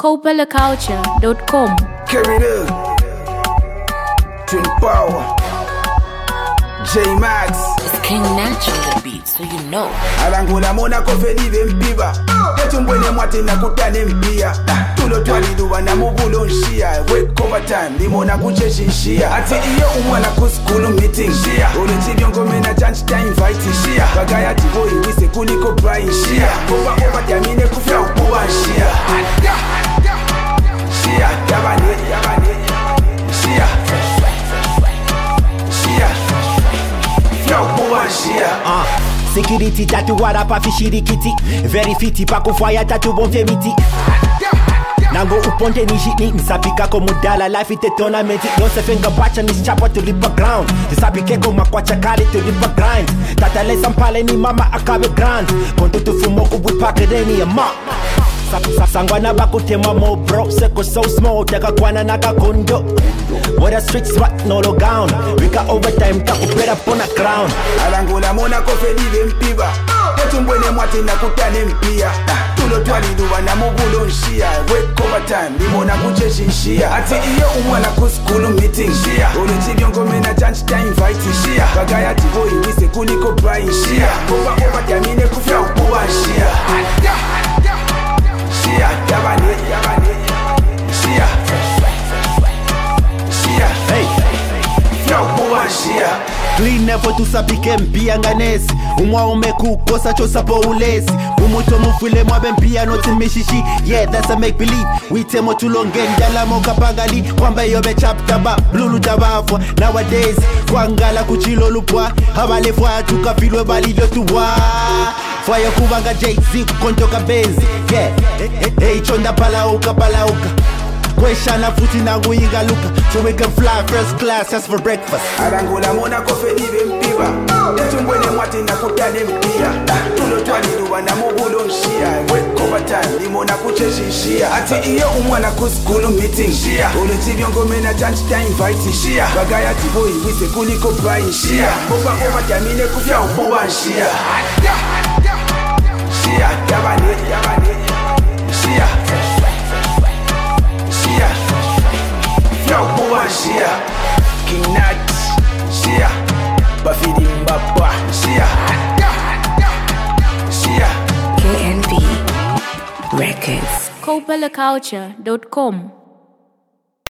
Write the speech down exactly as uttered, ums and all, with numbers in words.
copella culture dot com. Carry the Twin Power J-Max. It's King Natural the beat, so you know. Arangula mona kofeli vempiva Ketumbwene mwate na kutane mpia Tulo twaliduwa na mubulo nshia Wake over time, limona kucheshi nshia Ati iyo umwana kuskulu meeting nshia Ule chibiongo mena change time invite nshia Bagaya tiboi wise kuliko brai nshia Koba koba jamine kufya ukuwa nshia Nshia, yabane, yabane Nshia Nshia Fya ukuwa nshia Uh, security tatu wara pa fishirikiti Very fiti pa kufaya tatu bonfye miti Nango uponte ni shit ni Nisapika ko mudala life ite tournament Yose fenga bacha ni chapa to lipa ground Nisapike ko makwacha kali to lipa grind Tatale sampale ni mama akabe grand Konto tufumo kubupake deni ya ma Sangwana bakutema mo bro Seko so small Teka kwana naka kondo What a street spot no low gown We got overtime Taku better pon a crown Arangula mona kofeli vempiva Ketumbwene mwate na kutane mpia Tulo twaliduwa na mubulo nshia Wake over time Limona kucheshi nshia Ati iyo umwana kuskulu meeting nshia Ule chibiongo mena change time invite nshia Bagaya tiboi wise kuliko brai nshia Koba koba jamine kufya ukuwa nshia Nshia, yabane, yabane Nshia Nshia Hey Fya ukuwa nshia Clean never to sapike mpia nganesi Umwa umeku kosa chosa po ulesi Umuto mufile mwabe mpia noti mishishi Yeah that's a make believe We temo tulongen Jala moka pangali Kwamba yobe chapta ba Blulu tabafwa Nowadays Kwangala kuchilo lupwa Habale fwa tukafilwe bali vyotuwa Fire kubanga Jay-Z kukontoka benzi Yeah Hey chonda palauka palauka Kweshana futi nangu ingaluka So we can fly first class just for breakfast Arangula mona kofeli vempiva Ketumbwene mwate na kutane mpia Tulo twaliduwa na mubulo nshia Wake over time, limona kucheshi nshia Ati iyo umwana kuskulu meeting nshia Ule chibiongo mena change time invite nshia Bagaya tiboi wise kuliko brai nshia Koba koba jamine kufya ukuwa nshia Nshia, yabane, yabane Nshia Nshia Fya ukuwa nshia King Nat Nshia Bafidi mbapa Nshia Nshia K N B Records. copella culture dot com.